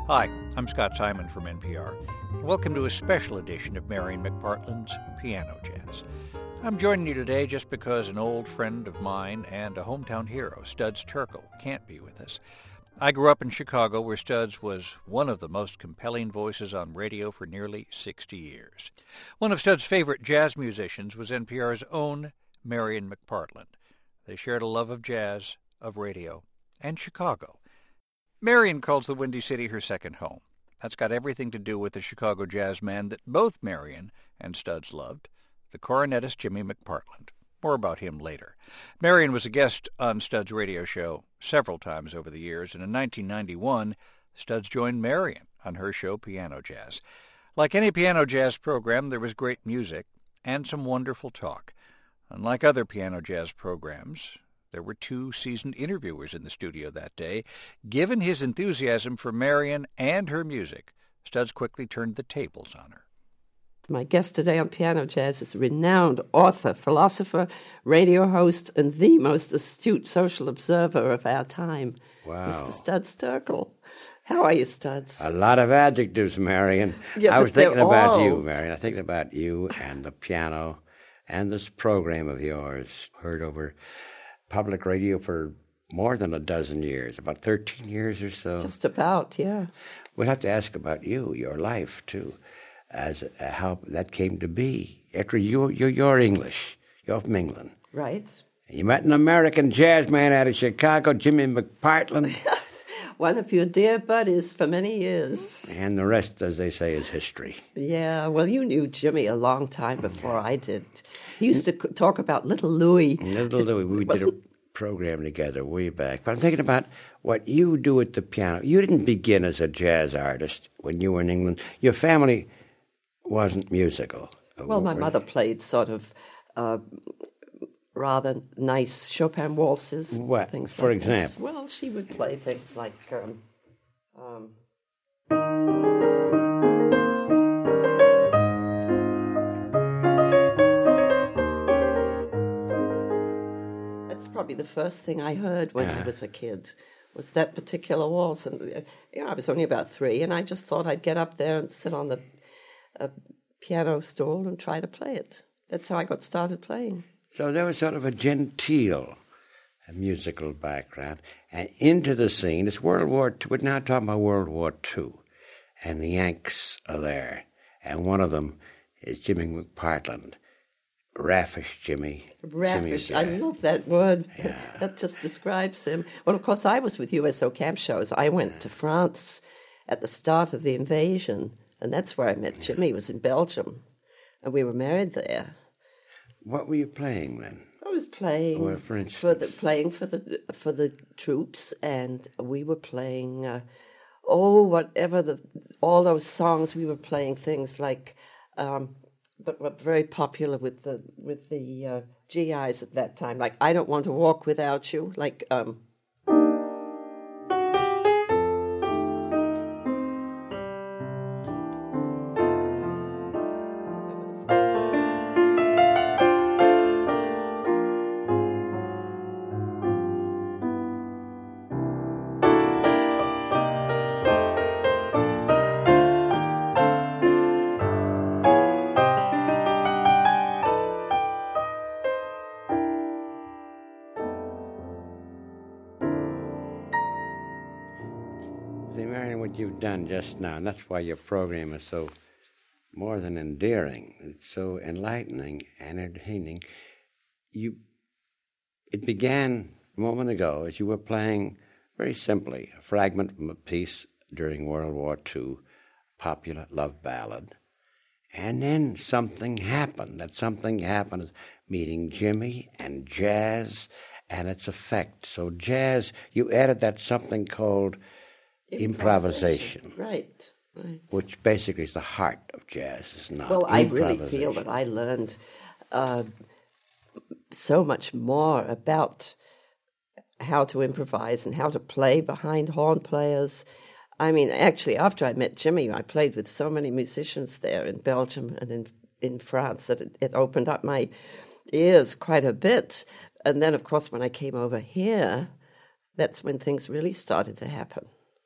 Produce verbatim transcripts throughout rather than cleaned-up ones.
Hi, I'm Scott Simon from N P R. Welcome to a special edition of Marian McPartland's Piano Jazz. I'm joining you today just because an old friend of mine and a hometown hero, Studs Terkel, can't be with us. I grew up in Chicago, where Studs was one of the most compelling voices on radio for nearly sixty years. One of Studs' favorite jazz musicians was N P R's own Marian McPartland. They shared a love of jazz, of radio, and Chicago. Marian calls the Windy City her second home. That's got everything to do with the Chicago jazz man that both Marian and Studs loved, the cornetist Jimmy McPartland. More about him later. Marian was a guest on Studs' radio show several times over the years, and in nineteen ninety-one, Studs joined Marian on her show Piano Jazz. Like any piano jazz program, there was great music and some wonderful talk. Unlike other piano jazz programs, there were two seasoned interviewers in the studio that day. Given his enthusiasm for Marian and her music, Studs quickly turned the tables on her. My guest today on Piano Jazz is a renowned author, philosopher, radio host, and the most astute social observer of our time, wow. Mister Studs Terkel. How are you, Studs? A lot of adjectives, Marian. Yeah, I was thinking about all... you, Marian. I think about you and the piano and this program of yours, heard over public radio for more than a dozen years, about thirteen years or so. Just about, yeah. We'll have to ask about you, your life, too, as uh, how that came to be. After you, you, you're English. You're from England. Right. You met an American jazz man out of Chicago, Jimmy McPartland. One of your dear buddies for many years. And the rest, as they say, is history. Yeah, well, you knew Jimmy a long time before I did. He used to talk about Little Louie. Little Louie, we did a program together way back. But I'm thinking about what you do at the piano. You didn't begin as a jazz artist when you were in England. Your family wasn't musical. Well, my mother played sort of uh, rather nice Chopin waltzes. What, things for like example? This. Well, she would play things like... Um, um, that's probably the first thing I heard when yeah. I was a kid, was that particular waltz. And you know, I was only about three, and I just thought I'd get up there and sit on the uh, piano stool and try to play it. That's how I got started playing. So there was sort of a genteel a musical background. And into the scene, it's World War Two. We're now talking about World War Two. And the Yanks are there. And one of them is Jimmy McPartland. Raffish Jimmy. Raffish, Jimmy, I yeah. love that word. Yeah. That just describes him. Well, of course, I was with U S O camp shows. I went to France at the start of the invasion, and that's where I met Jimmy. He was in Belgium, and we were married there. What were you playing then? I was playing Or for instance? for the playing for the for the troops, and we were playing uh, oh whatever the all those songs. We were playing things like um, that were very popular with the with the uh, G Is at that time, like "I Don't Want to Walk Without You," like. Um, You've done just now, and that's why your program is so more than endearing. It's so enlightening and entertaining. You, it began a moment ago as you were playing very simply a fragment from a piece during World War Two, popular love ballad, and then something happened. That something happened, meeting Jimmy and jazz and its effect. So jazz, you added that something called Improvisation, improvisation. Right, right. Which basically is the heart of jazz, is not. Well, I really feel that I learned uh, so much more about how to improvise and how to play behind horn players. I mean, actually, after I met Jimmy, I played with so many musicians there in Belgium and in, in France that it, it opened up my ears quite a bit. And then, of course, when I came over here, that's when things really started to happen.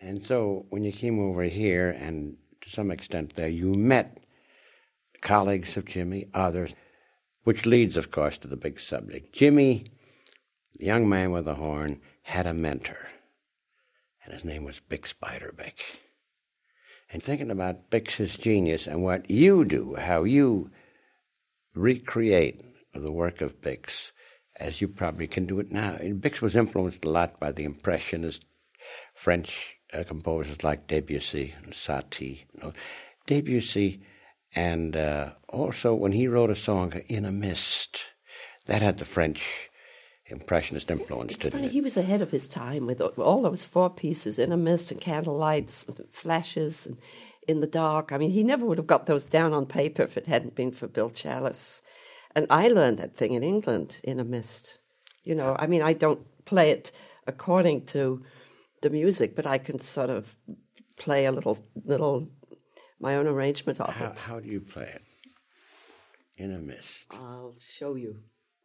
And so when you came over here, and to some extent there, you met colleagues of Jimmy, others, which leads, of course, to the big subject. Jimmy, the young man with the horn, had a mentor, and his name was Bix Beiderbecke. And thinking about Bix's genius and what you do, how you recreate the work of Bix, as you probably can do it now. And Bix was influenced a lot by the Impressionist French uh, composers like Debussy and Satie. You know, Debussy, and uh, also when he wrote a song, In a Mist, that had the French Impressionist influence, It's didn't funny, it? he was ahead of his time with all those four pieces, In a Mist and Candlelights, and Flashes, and In the Dark. I mean, he never would have got those down on paper if it hadn't been for Bill Chalice. And I learned that thing in England, In a Mist. You know, I mean, I don't play it according to the music, but I can sort of play a little, little, my own arrangement of How, it. how do you play it? In a Mist. I'll show you.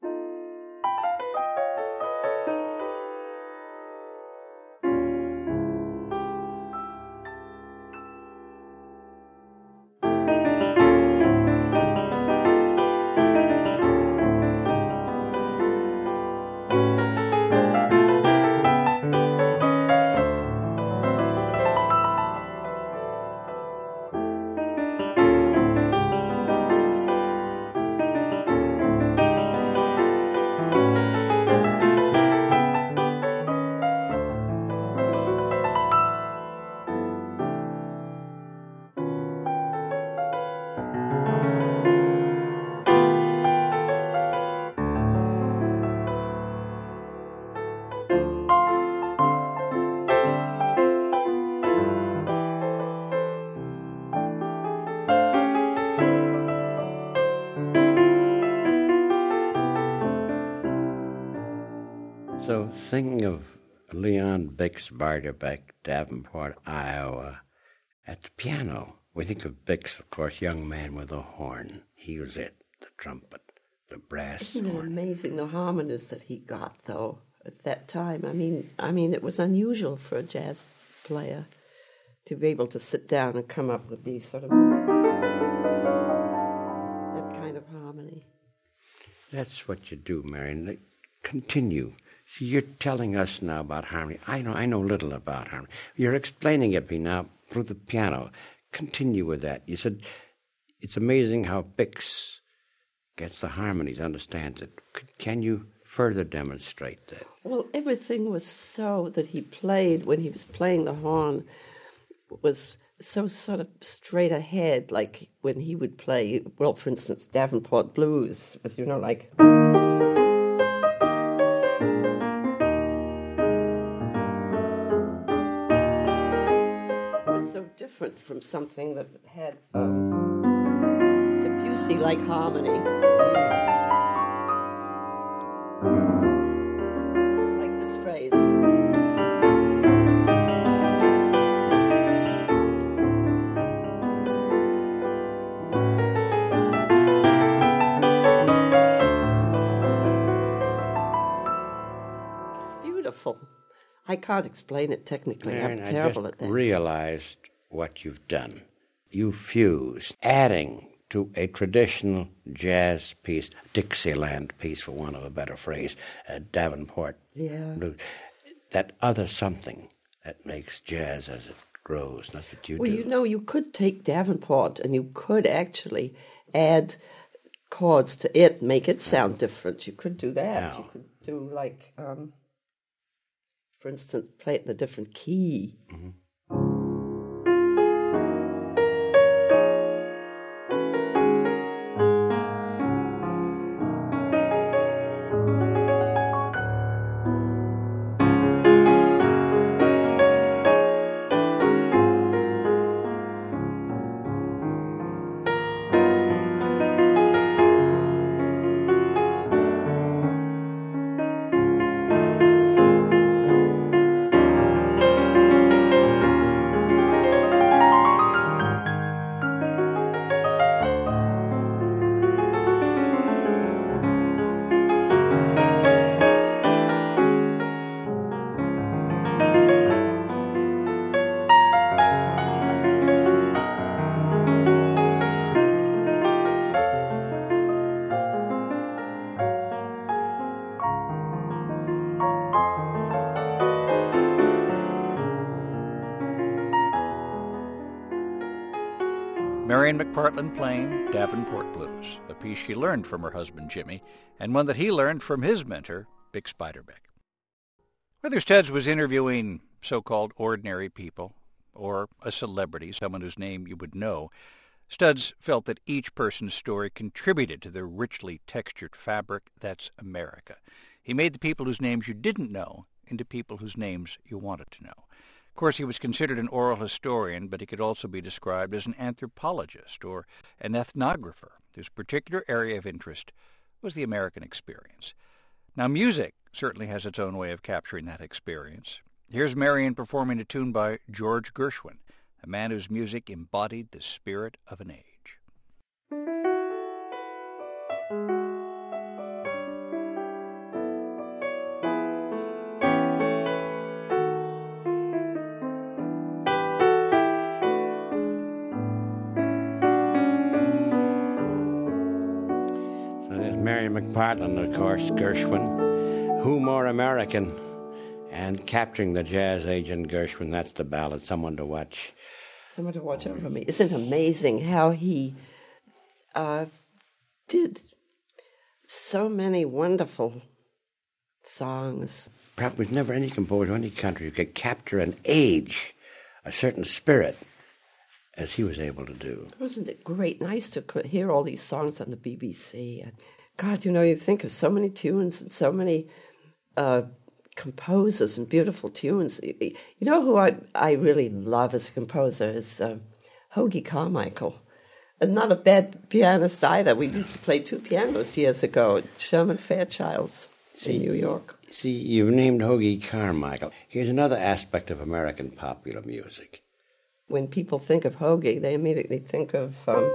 So thinking of Leon Bix Beiderbecke, Davenport, Iowa, at the piano, we think of Bix, of course, young man with a horn. He was it, the trumpet, the brass Isn't it horn. amazing the harmonies that he got, though, at that time? I mean, I mean, it was unusual for a jazz player to be able to sit down and come up with these sort of that kind of harmony. That's what you do, Marion. Like, continue. See, you're telling us now about harmony. I know I know little about harmony. You're explaining it to me now through the piano. Continue with that. You said it's amazing how Bix gets the harmonies, understands it. Could, can you further demonstrate that? Well, everything was so that he played when he was playing the horn was so sort of straight ahead, like when he would play, well, for instance, Davenport Blues, was, you know, like... It was so different from something that had um, Debussy-like harmony. Like this phrase. Beautiful. I can't explain it technically. Marion, I'm terrible I at just that. realized what you've done. You fused, adding to a traditional jazz piece, Dixieland piece, for want of a better phrase, uh, Davenport. Yeah. That other something that makes jazz as it grows. That's what you Well, do. you know, you could take Davenport and you could actually add chords to it, make it sound different. You could do that. How? You could do like, um, for instance, play it in a different key. Mm-hmm. Marion McPartland playing Davenport Blues, a piece she learned from her husband Jimmy, and one that he learned from his mentor, Vic Spiderbeck. Whether Studs was interviewing so-called ordinary people or a celebrity, someone whose name you would know, Studs felt that each person's story contributed to the richly textured fabric that's America. He made the people whose names you didn't know into people whose names you wanted to know. Of course, he was considered an oral historian, but he could also be described as an anthropologist or an ethnographer whose particular area of interest was the American experience. Now, music certainly has its own way of capturing that experience. Here's Marion performing a tune by George Gershwin, a man whose music embodied the spirit of an age. Marion McPartland, of course, Gershwin. Who more American? And capturing the jazz age in Gershwin, that's the ballad, Someone to Watch. Someone to Watch Over Me. Isn't it amazing how he uh, did so many wonderful songs? Perhaps there's never any composer in any country who could capture an age, a certain spirit, as he was able to do. Wasn't it great? Nice to hear all these songs on the B B C. God, you know, you think of so many tunes and so many uh, composers and beautiful tunes. You know who I, I really love as a composer is uh, Hoagy Carmichael. And not a bad pianist either. We used to play two pianos years ago at Sherman Fairchild's in New York. See, you've named Hoagy Carmichael. Here's another aspect of American popular music. When people think of Hoagy, they immediately think of... Um,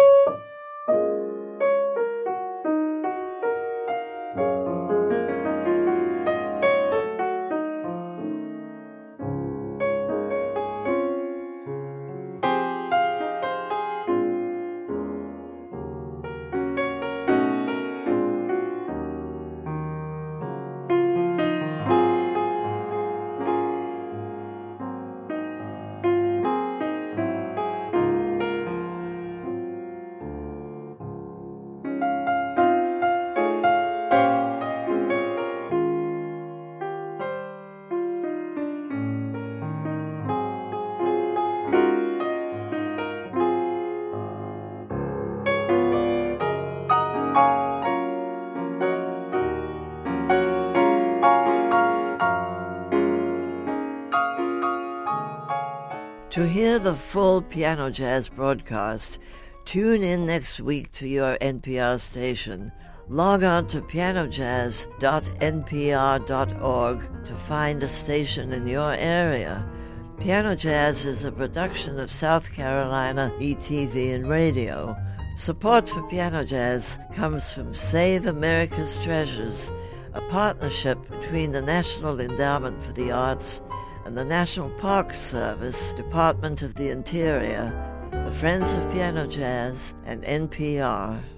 To hear the full Piano Jazz broadcast, tune in next week to your N P R station. Log on to piano jazz dot n p r dot org to find a station in your area. Piano Jazz is a production of South Carolina E T V and Radio. Support for Piano Jazz comes from Save America's Treasures, a partnership between the National Endowment for the Arts and the National Park Service, Department of the Interior, the Friends of Piano Jazz, and N P R.